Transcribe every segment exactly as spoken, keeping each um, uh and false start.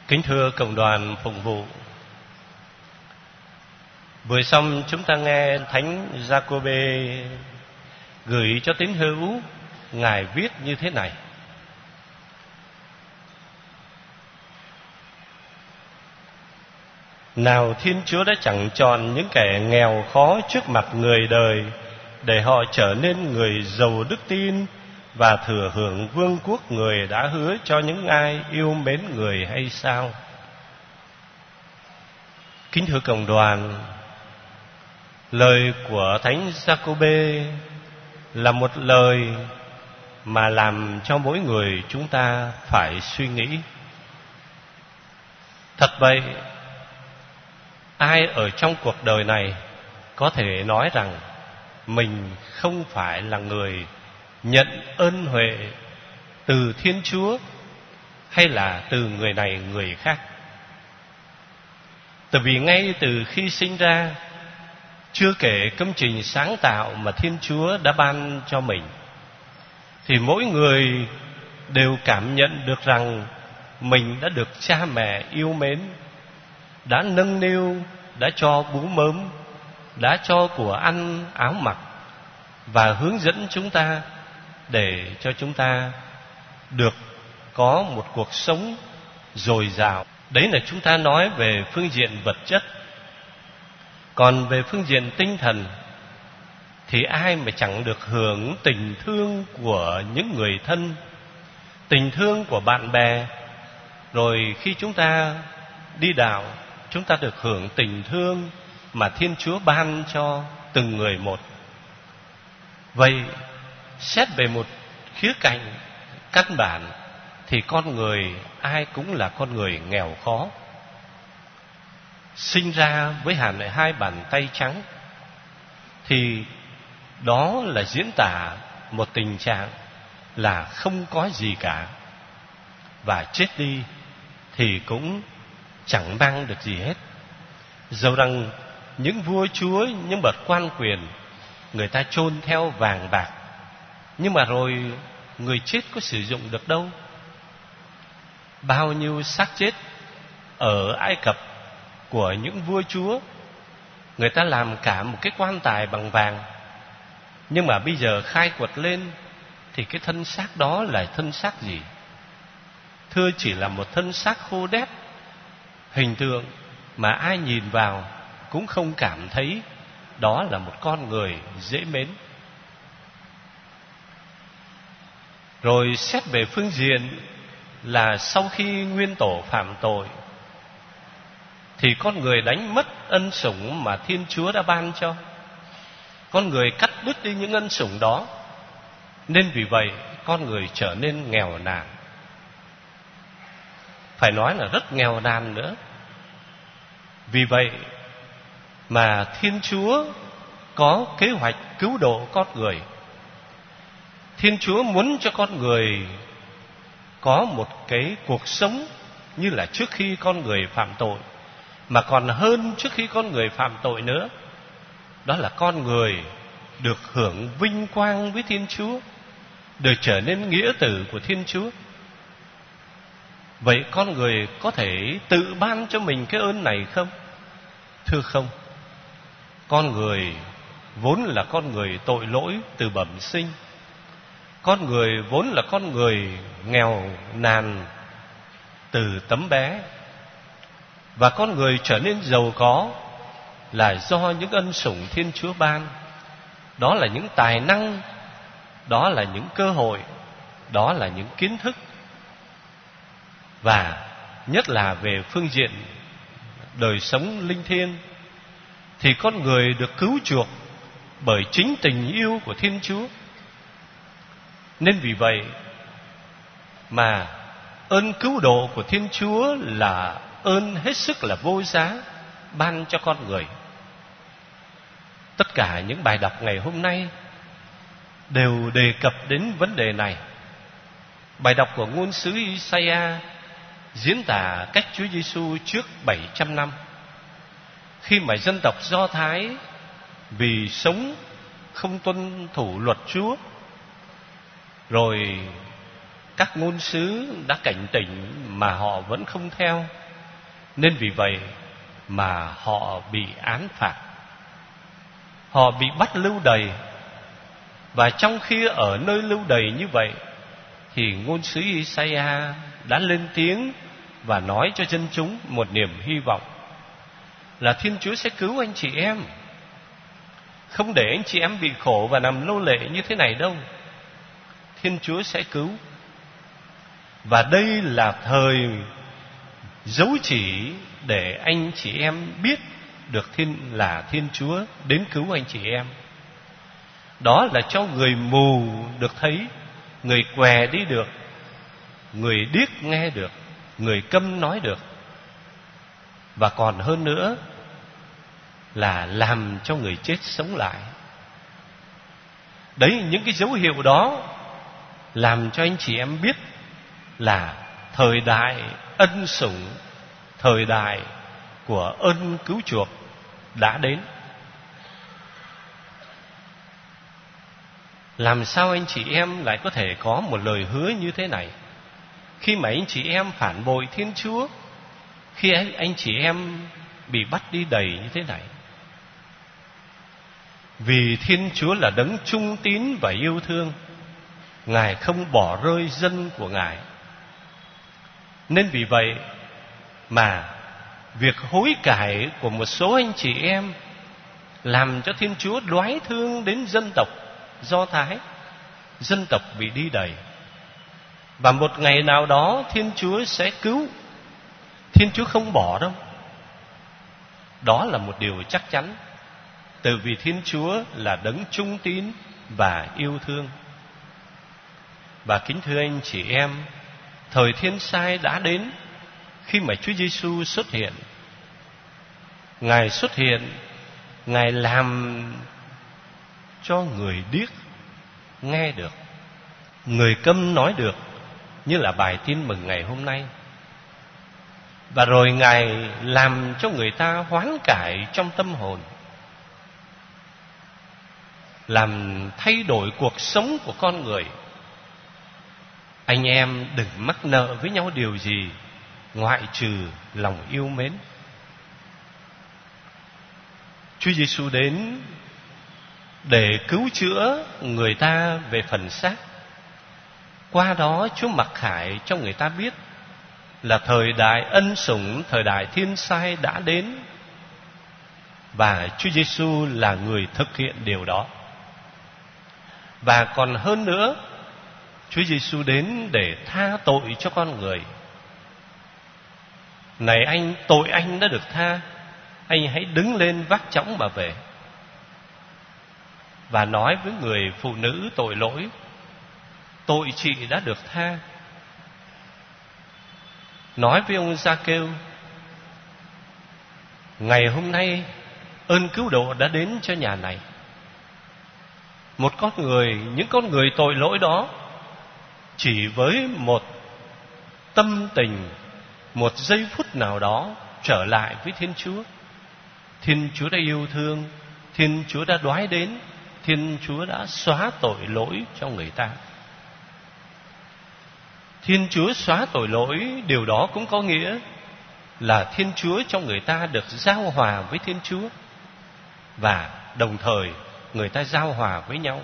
Kính thưa cộng đoàn phụng vụ, vừa xong chúng ta nghe Thánh Giacôbê gửi cho tín hữu, ngài viết như thế này: nào Thiên Chúa đã chẳng chọn những kẻ nghèo khó trước mặt người đời để họ trở nên người giàu đức tin và thừa hưởng vương quốc người đã hứa cho những ai yêu mến người hay sao? Kính thưa cộng đoàn, lời của Thánh Giacôbê là một lời mà làm cho mỗi người chúng ta phải suy nghĩ. Thật vậy, ai ở trong cuộc đời này có thể nói rằng mình không phải là người nhận ơn huệ từ Thiên Chúa hay là từ người này người khác? Tại vì ngay từ khi sinh ra, chưa kể công trình sáng tạo mà Thiên Chúa đã ban cho mình, thì mỗi người đều cảm nhận được rằng mình đã được cha mẹ yêu mến, đã nâng niu, đã cho bú mớm, đã cho của ăn áo mặc, và hướng dẫn chúng ta để cho chúng ta được có một cuộc sống dồi dào. Đấy là chúng ta nói về phương diện vật chất. Còn về phương diện tinh thần thì ai mà chẳng được hưởng tình thương của những người thân, tình thương của bạn bè. Rồi khi chúng ta đi đạo, chúng ta được hưởng tình thương mà Thiên Chúa ban cho từng người một. Vậy xét về một khía cạnh căn bản thì con người ai cũng là con người nghèo khó, sinh ra với hàm lại hai bàn tay trắng, thì đó là diễn tả một tình trạng là không có gì cả, và chết đi thì cũng chẳng mang được gì hết. Dẫu rằng những vua chúa, những bậc quan quyền, người ta chôn theo vàng bạc, nhưng mà rồi người chết có sử dụng được đâu. Bao nhiêu xác chết ở Ai Cập của những vua chúa, người ta làm cả một cái quan tài bằng vàng, nhưng mà bây giờ khai quật lên thì cái thân xác đó là thân xác gì? Thưa, chỉ là một thân xác khô đét, hình tượng mà ai nhìn vào cũng không cảm thấy đó là một con người dễ mến. Rồi xét về phương diện là sau khi nguyên tổ phạm tội thì con người đánh mất ân sủng mà Thiên Chúa đã ban cho. Con người cắt đứt đi những ân sủng đó, nên vì vậy con người trở nên nghèo nàn. Phải nói là rất nghèo nàn nữa. Vì vậy mà Thiên Chúa có kế hoạch cứu độ con người. Thiên Chúa muốn cho con người có một cái cuộc sống như là trước khi con người phạm tội, mà còn hơn trước khi con người phạm tội nữa. Đó là con người được hưởng vinh quang với Thiên Chúa, được trở nên nghĩa tử của Thiên Chúa. Vậy con người có thể tự ban cho mình cái ơn này không? Thưa không. Con người vốn là con người tội lỗi từ bẩm sinh. Con người vốn là con người nghèo nàn từ tấm bé. Và con người trở nên giàu có là do những ân sủng Thiên Chúa ban. Đó là những tài năng, đó là những cơ hội, đó là những kiến thức. Và nhất là về phương diện đời sống linh thiêng thì con người được cứu chuộc bởi chính tình yêu của Thiên Chúa. Nên vì vậy mà ơn cứu độ của Thiên Chúa là ơn hết sức là vô giá ban cho con người. Tất cả những bài đọc ngày hôm nay đều đề cập đến vấn đề này. Bài đọc của ngôn sứ Isaiah diễn tả cách Chúa Giêsu trước bảy trăm năm, khi mà dân tộc Do Thái vì sống không tuân thủ luật Chúa, rồi các ngôn sứ đã cảnh tỉnh mà họ vẫn không theo, nên vì vậy mà họ bị án phạt. Họ bị bắt lưu đày. Và trong khi ở nơi lưu đày như vậy, thì ngôn sứ Isaiah đã lên tiếng và nói cho dân chúng một niềm hy vọng là Thiên Chúa sẽ cứu anh chị em, không để anh chị em bị khổ và nằm nô lệ như thế này đâu. Thiên Chúa sẽ cứu. Và đây là thời dấu chỉ để anh chị em biết được thiên là Thiên Chúa đến cứu anh chị em. Đó là cho người mù được thấy, người què đi được, người điếc nghe được, người câm nói được. Và còn hơn nữa là làm cho người chết sống lại. Đấy, những cái dấu hiệu đó làm cho anh chị em biết là thời đại ân sủng, thời đại của ơn cứu chuộc đã đến. Làm sao anh chị em lại có thể có một lời hứa như thế này khi mà anh chị em phản bội Thiên Chúa, khi anh chị em bị bắt đi đầy như thế này? Vì Thiên Chúa là đấng trung tín và yêu thương, Ngài không bỏ rơi dân của Ngài. Nên vì vậy mà việc hối cải của một số anh chị em làm cho Thiên Chúa đoái thương đến dân tộc Do Thái. Dân tộc bị đi đầy. Và một ngày nào đó Thiên Chúa sẽ cứu. Thiên Chúa không bỏ đâu. Đó là một điều chắc chắn. Từ vì Thiên Chúa là đấng trung tín và yêu thương. Và kính thưa anh chị em, thời thiên sai đã đến khi mà Chúa Giêsu xuất hiện. Ngài xuất hiện, Ngài làm cho người điếc nghe được, người câm nói được, như là bài tin mừng ngày hôm nay. Và rồi Ngài làm cho người ta hoán cải trong tâm hồn, làm thay đổi cuộc sống của con người. Anh em đừng mắc nợ với nhau điều gì ngoại trừ lòng yêu mến. Chúa Giêsu đến để cứu chữa người ta về phần xác. Qua đó Chúa mặc khải cho người ta biết là thời đại ân sủng, thời đại thiên sai đã đến. Và Chúa Giêsu là người thực hiện điều đó. Và còn hơn nữa, Chúa Giêsu đến để tha tội cho con người. Này anh, tội anh đã được tha, anh hãy đứng lên vác chõng mà về. Và nói với người phụ nữ tội lỗi, tội chị đã được tha. Nói với ông Gia-kêu, ngày hôm nay ơn cứu độ đã đến cho nhà này. Một con người, những con người tội lỗi đó, chỉ với một tâm tình, một giây phút nào đó trở lại với Thiên Chúa. Thiên Chúa đã yêu thương, Thiên Chúa đã đoái đến, Thiên Chúa đã xóa tội lỗi cho người ta. Thiên Chúa xóa tội lỗi, điều đó cũng có nghĩa là Thiên Chúa cho người ta được giao hòa với Thiên Chúa, và đồng thời người ta giao hòa với nhau.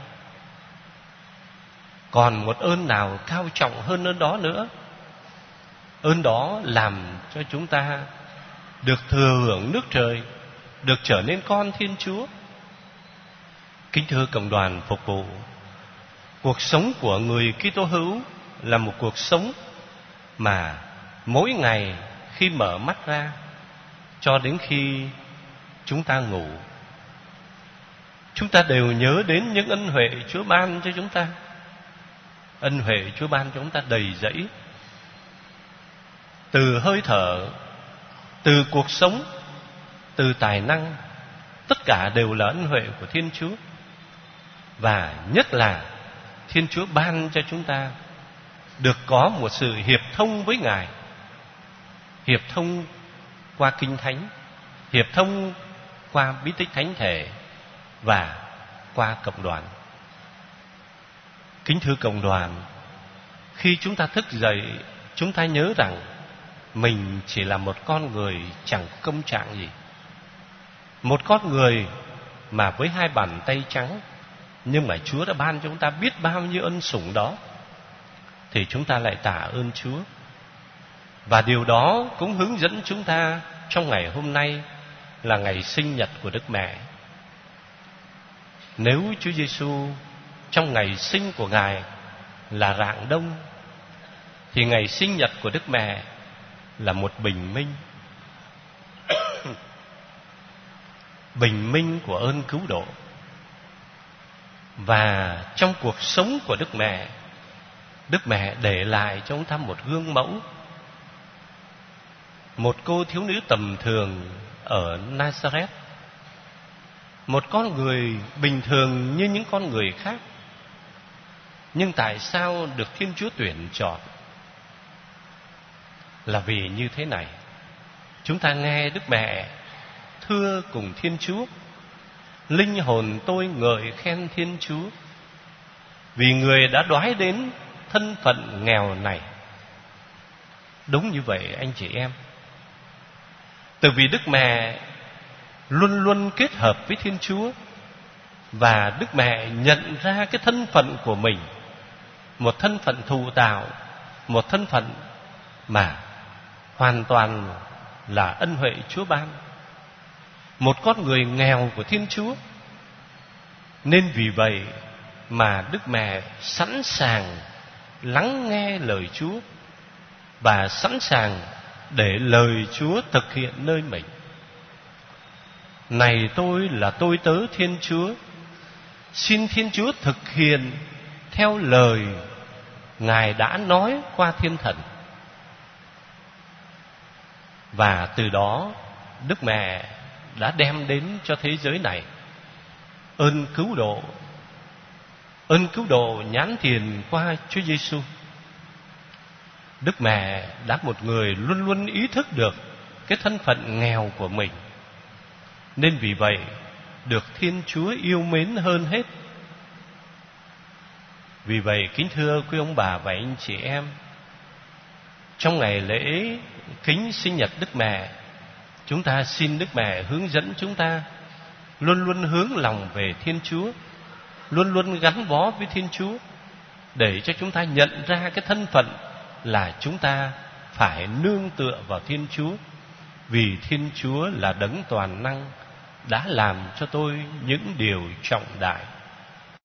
Còn một ơn nào cao trọng hơn ơn đó nữa? Ơn đó làm cho chúng ta được thừa hưởng nước trời, được trở nên con Thiên Chúa. Kính thưa cộng đoàn phục vụ, cuộc sống của người Kitô hữu là một cuộc sống mà mỗi ngày khi mở mắt ra cho đến khi chúng ta ngủ, chúng ta đều nhớ đến những ân huệ Chúa ban cho chúng ta. Ân huệ Chúa ban cho chúng ta đầy dẫy, từ hơi thở, từ cuộc sống, từ tài năng, tất cả đều là ân huệ của Thiên Chúa. Và nhất là Thiên Chúa ban cho chúng ta được có một sự hiệp thông với Ngài. Hiệp thông qua Kinh Thánh, hiệp thông qua bí tích thánh thể và qua cộng đoàn. Kính thưa cộng đoàn, Khi chúng ta thức dậy, chúng ta nhớ rằng mình chỉ là một con người chẳng công trạng gì. Một con người mà với hai bàn tay trắng, nhưng mà Chúa đã ban cho chúng ta biết bao nhiêu ân sủng đó, thì chúng ta lại tạ ơn Chúa. Và điều đó cũng hướng dẫn chúng ta trong ngày hôm nay là ngày sinh nhật của Đức Mẹ. Nếu Chúa Giêsu trong ngày sinh của Ngài là rạng đông, thì ngày sinh nhật của Đức Mẹ là một bình minh. Bình minh của ơn cứu độ. Và trong cuộc sống của Đức Mẹ, Đức Mẹ để lại cho chúng ta một gương mẫu. Một cô thiếu nữ tầm thường ở Nazareth, một con người bình thường như những con người khác, nhưng tại sao được Thiên Chúa tuyển chọn? Là vì như thế này. Chúng ta nghe Đức Mẹ thưa cùng Thiên Chúa: linh hồn tôi ngợi khen Thiên Chúa, vì Người đã đoái đến thân phận nghèo này. Đúng như vậy anh chị em. Từ vì Đức Mẹ luôn luôn kết hợp với Thiên Chúa, và Đức Mẹ nhận ra cái thân phận của mình, một thân phận thụ tạo, một thân phận mà hoàn toàn là ân huệ Chúa ban, một con người nghèo của Thiên Chúa. Nên vì vậy mà Đức Mẹ sẵn sàng lắng nghe lời Chúa và sẵn sàng để lời Chúa thực hiện nơi mình. Này tôi là tôi tớ Thiên Chúa, xin Thiên Chúa thực hiện theo lời Ngài đã nói qua Thiên Thần. Và từ đó Đức Mẹ đã đem đến cho thế giới này ơn cứu độ. Ơn cứu độ nhãn tiền qua Chúa Giêsu. Đức Mẹ đã một người luôn luôn ý thức được cái thân phận nghèo của mình, nên vì vậy được Thiên Chúa yêu mến hơn hết. Vì vậy kính thưa quý ông bà và anh chị em, trong ngày lễ kính sinh nhật Đức Mẹ, chúng ta xin Đức Mẹ hướng dẫn chúng ta luôn luôn hướng lòng về Thiên Chúa, luôn luôn gắn bó với Thiên Chúa, để cho chúng ta nhận ra cái thân phận là chúng ta phải nương tựa vào Thiên Chúa, vì Thiên Chúa là đấng toàn năng, đã làm cho tôi những điều trọng đại.